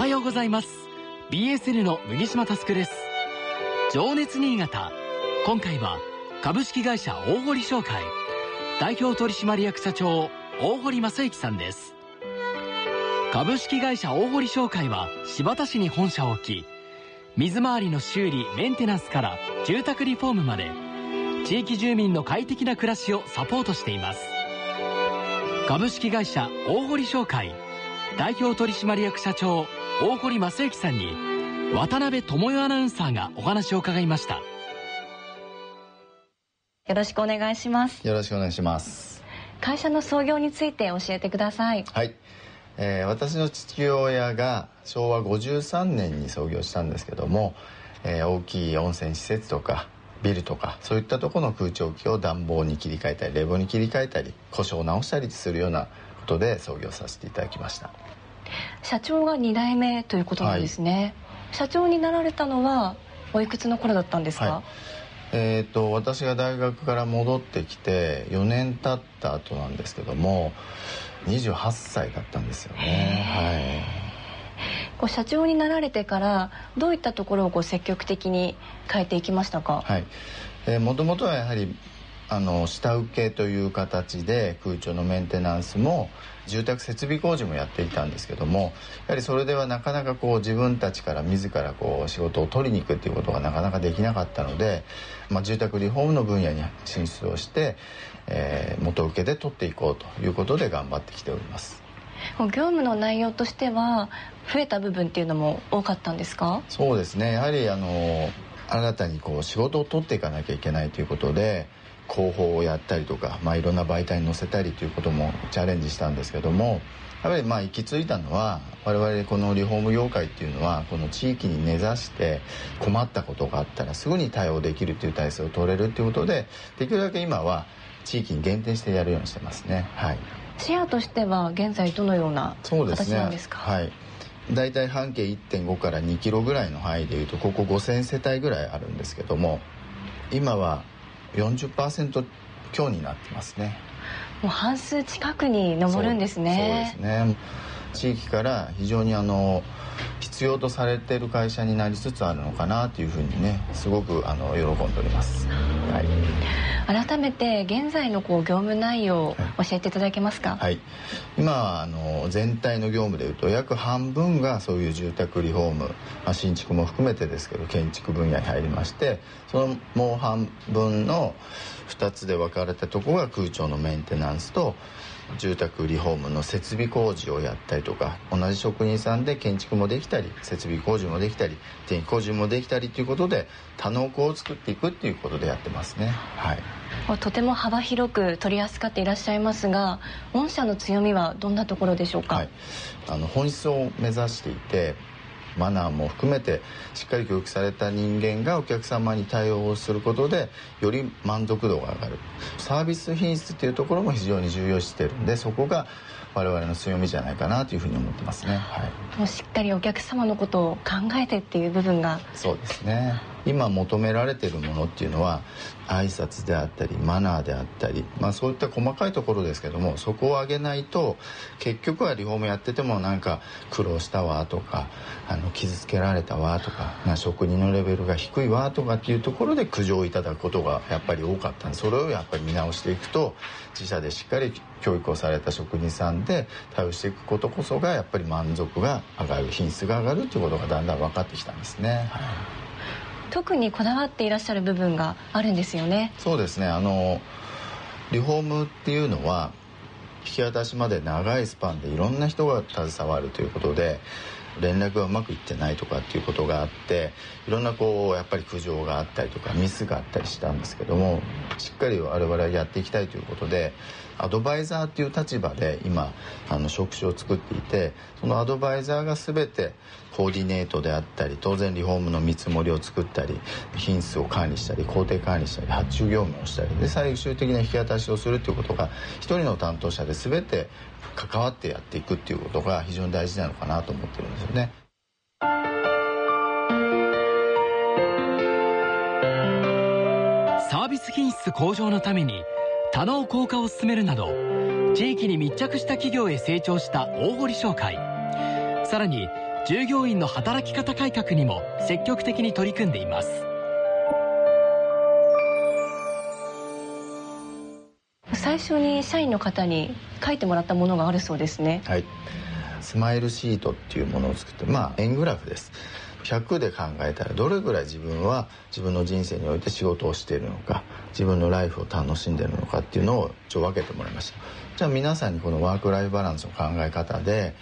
はようございます。 BSN の麦島佑です。情熱新潟、今回は株式会社大堀商会代表取締役社長大堀正幸さんです。株式会社大堀商会は新発田市に本社を置き、水回りの修理・メンテナンスから住宅リフォームまで地域住民の快適な暮らしをサポートしています。株式会社大堀商会代表取締役社長大堀正幸さんに渡辺智代アナウンサーがお話を伺いました。 よろしくお願いします。 よろしくお願いします。 会社の創業について教えてください。 はい、私の父親が昭和53年に創業したんですけども、大きい温泉施設とかビルとかそういったところの空調機を暖房に切り替えたり冷房に切り替えたり故障を直したりするようなことで創業させていただきました。 社長が2代目ということなんですね。社長になられたのはおいくつの頃だったんですか？ 私が大学から戻ってきて4年経った後なんですけども、28歳だったんですよね。 社長になられてからどういったところを積極的に変えていきましたか？ もともとはやはり下請けという形で空調のメンテナンスも住宅設備工事もやっていたんですけども、やはりそれではなかなか自分たちから自ら仕事を取りに行くっていうことがなかなかできなかったので、住宅リフォームの分野に進出をして、元請けで取っていこうということで頑張ってきております。 業務の内容としては増えた部分っていうのも多かったんですか？ そうですね、やはり新たに仕事を取っていかなきゃいけないということで広報をやったりとか、いろんな媒体に載せたりということもチャレンジしたんですけども、やっぱり行き着いたのは我々このリフォーム業界っていうのはこの地域に根ざして困ったことがあったらすぐに対応できるという体制を取れるということで、できるだけ今は地域に限定してやるようにしてますね。 シェアとしては現在どのような形なんですか？ だいたい半径 1.5 から2キロぐらいの範囲でいうとここ5000世帯ぐらいあるんですけども、今は 40% 強になってますね。 もう半数近くに上るんですね。 そうですね。地域から非常に必要とされている会社になりつつあるのかなというふうにね、すごく喜んでおります。 改めて現在の業務内容を教えていただけますか？ 今は全体の業務でいうと約半分がそういう住宅リフォーム、新築も含めてですけど建築分野に入りまして、そのもう半分の2つで分かれたところが空調のメンテナンスと住宅リフォームの設備工事をやったりとか、同じ職人さんで建築もできたり設備工事もできたり電気工事もできたりということで多能工を作っていくっていうことでやってますね。 とても幅広く取り扱っていらっしゃいますが、御社の強みはどんなところでしょうか？ 本質を目指していて、マナーも含めてしっかり教育された人間がお客様に対応することでより満足度が上がる、サービス品質というところも非常に重要視しているんで、そこが我々の強みじゃないかなというふうに思ってますね。 もうしっかりお客様のことを考えてっていう部分が。 そうですね。今求められているものっていうのは挨拶であったりマナーであったり、そういった細かいところですけども、そこを上げないと結局はリフォームやっててもなんか苦労したわとか傷つけられたわとか職人のレベルが低いわとかっていうところで苦情をいただくことがやっぱり多かったんで、それをやっぱり見直していくと自社でしっかり教育をされた職人さんで対応していくことこそがやっぱり満足が上がる、品質が上がるということがだんだん分かってきたんですね。 特にこだわっていらっしゃる部分があるんですよね。 そうですね。リフォームっていうのは引き渡しまで長いスパンでいろんな人が携わるということで、連絡がうまくいってないとかっていうことがあって、いろんなやっぱり苦情があったりとかミスがあったりしたんですけども、しっかり我々はやっていきたいということでアドバイザーっていう立場で今職種を作っていて、そのアドバイザーが全てコーディネートであったり、当然リフォームの見積もりを作ったり品質を管理したり工程管理したり発注業務をしたりで最終的な引き渡しをするということが一人の担当者で全て関わってやっていくっていうことが非常に大事なのかなと思ってるんですよね。 サービス品質向上のために多能工化を進めるなど地域に密着した企業へ成長した大堀商会。さらに従業員の働き方改革にも積極的に取り組んでいます。 最初に社員の方に書いてもらったものがあるそうですね。 はい、スマイルシートっていうものを作って、円グラフです。100で考えたらどれぐらい自分は自分の人生において仕事をしているのか、自分のライフを楽しんでいるのかっていうのを分けてもらいました。じゃあ皆さんにこのワークライフバランスの考え方で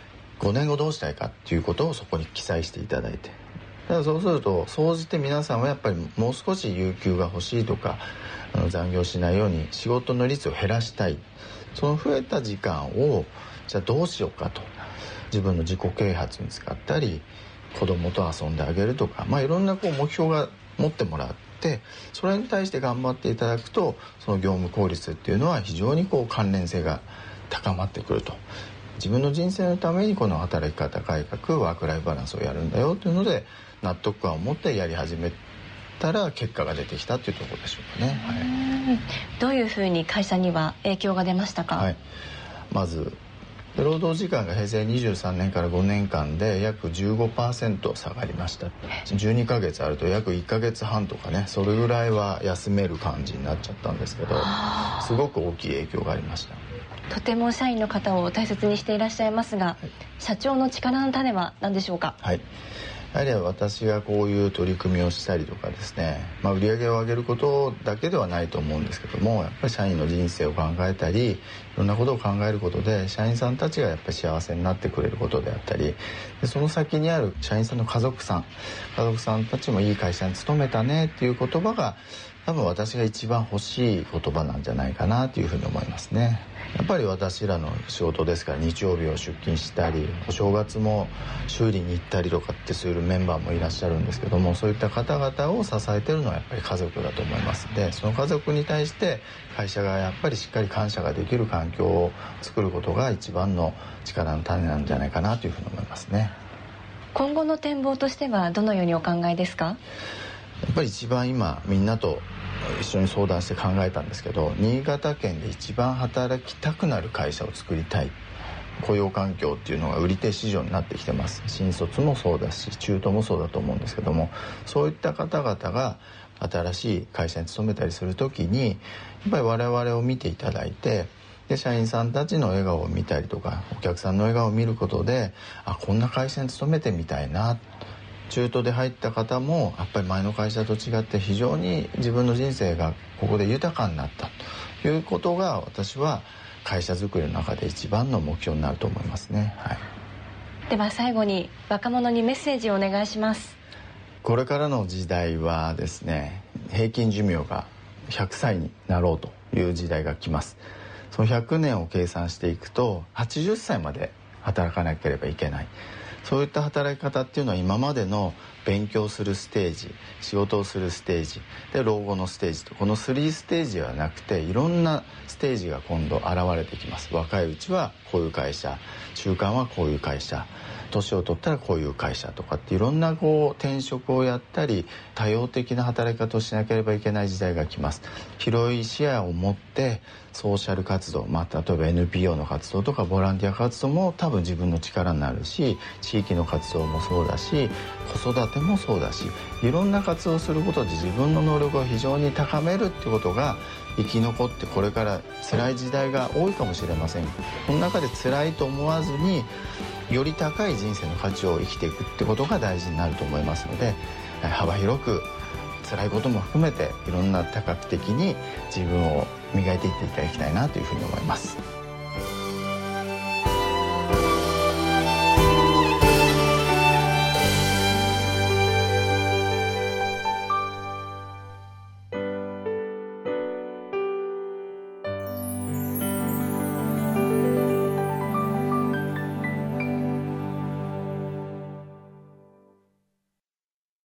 5年後どうしたいかっていうことをそこに記載していただいて、だからそうすると総じて皆さんはやっぱりもう少し有給が欲しいとか、残業しないように仕事の率を減らしたい、その増えた時間をじゃあどうしようかと、自分の自己啓発に使ったり子供と遊んであげるとか、いろんな目標が持ってもらって、それに対して頑張っていただくと、その業務効率っていうのは非常に関連性が高まってくると。自分の人生のためにこの働き方改革、ワークライフバランスをやるんだよというので納得感を持ってやり始めたら結果が出てきたというところでしょうかね。はい、 どういうふうに会社には影響が出ましたか？ はい、まず労働時間が平成23年から5年間で約 15% 下がりました。12ヶ月あると約1ヶ月半とかね、それぐらいは休める感じになっちゃったんですけど、すごく大きい影響がありました。 とても社員の方を大切にしていらっしゃいますが、社長の力の種は何でしょうか？はい、 やはり私がこういう取り組みをしたりとかですね、売り上げを上げることだけではないと思うんですけども、やっぱり社員の人生を考えたり、いろんなことを考えることで社員さんたちがやっぱり幸せになってくれることであったり、でその先にある社員さんの家族さんたちもいい会社に勤めたねっていう言葉が多分私が一番欲しい言葉なんじゃないかなというふうに思いますね。やっぱり私らの仕事ですから、日曜日を出勤したりお正月も修理に行ったりとかってするメンバーもいらっしゃるんですけども、そういった方々を支えているのはやっぱり家族だと思いますので、その家族に対して会社がやっぱりしっかり感謝ができる環境を作ることが一番の力の種なんじゃないかなというふうに思いますね。 今後の展望としてはどのようにお考えですか？ やっぱり一番今みんなと一緒に相談して考えたんですけど、新潟県で一番働きたくなる会社を作りたい、雇用環境っていうのが売り手市場になってきてます。新卒もそうだし中途もそうだと思うんですけども、そういった方々が新しい会社に勤めたりするときにやっぱり我々を見ていただいて、で社員さんたちの笑顔を見たりとかお客さんの笑顔を見ることで、こんな会社に勤めてみたいな、中途で入った方もやっぱり前の会社と違って非常に自分の人生がここで豊かになったということが、私は会社づくりの中で一番の目標になると思いますね。はい、 では最後に若者にメッセージをお願いします。 これからの時代はですね、平均寿命が100歳になろうという時代が来ます。その100年を計算していくと80歳まで働かなければいけない。そういった働き方っていうのは今までの勉強するステージ、仕事をするステージで老後のステージと、この3ステージではなくていろんなステージが今度現れてきます。若いうちはこういう会社、中間はこういう会社、年を取ったらこういう会社とかっていろんな転職をやったり多様的な働き方をしなければいけない時代が来ます。広い視野を持ってソーシャル活動、例えば NPO の活動とかボランティア活動も多分自分の力になるし、地域の活動もそうだし子育てもそうだし、いろんな活動をすることで自分の能力を非常に高めるってことが生き残って、これから辛い時代が多いかもしれません。この中で辛いと思わずにより高い人生の価値を生きていくってことが大事になると思いますので、幅広く辛いことも含めていろんな多角的に自分を磨いていっていただきたいなというふうに思います。